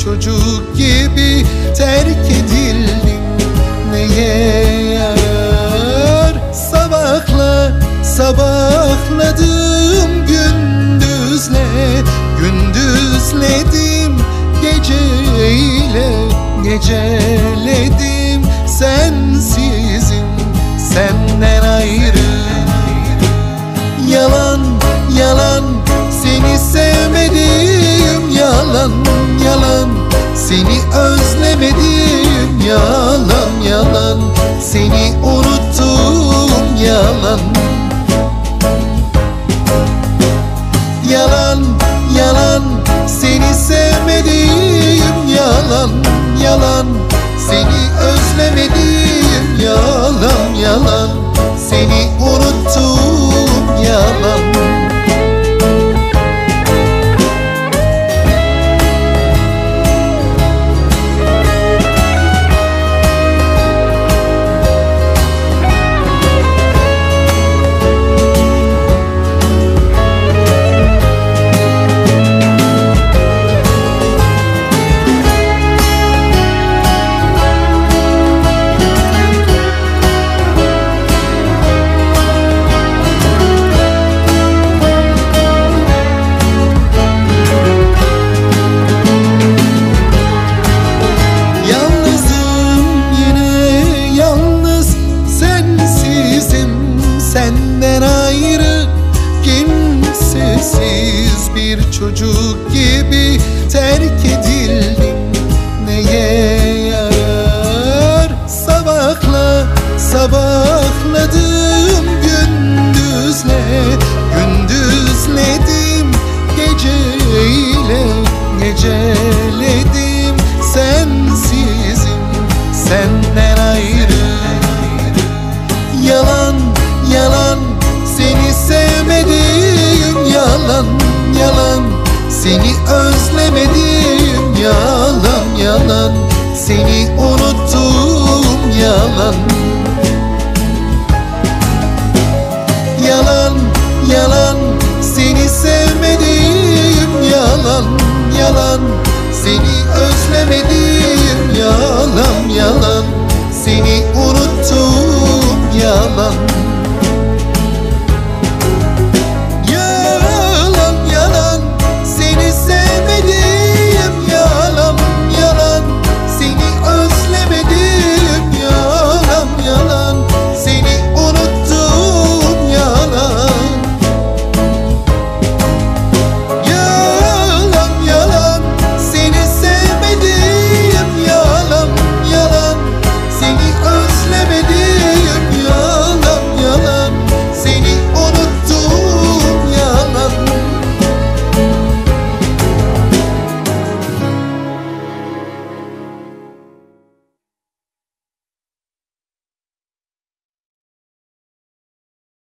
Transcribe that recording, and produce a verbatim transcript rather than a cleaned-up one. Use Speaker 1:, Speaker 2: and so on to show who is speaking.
Speaker 1: çocuk gibi terk edildim. Neye yarar? Sabahla sabahladım gündüzle, gündüzledim geceyle, geceledim sensizim, senden ayrı. Yalan yalan seni sevmedim, yalan yalan seni özlemedim, yalan yalan seni unuttum, yalan. Yalan yalan seni sevmedim, yalan yalan seni özlemedim, yalan yalan seni unuttum, yalan. Senden ayrı kimsesiz bir çocuk gibi terk edildim. Neye yarar? Sabahla sabahladım gündüzle, gündüzledim geceyle, geceledim sensizim, senden ayrı. Yalan yalan seni sevmedim, yalan yalan seni özlemedim, yalan yalan seni unuttum, yalan. Yalan yalan seni sevmedim, yalan yalan seni özlemedim, yalan yalan seni unuttum, yalan.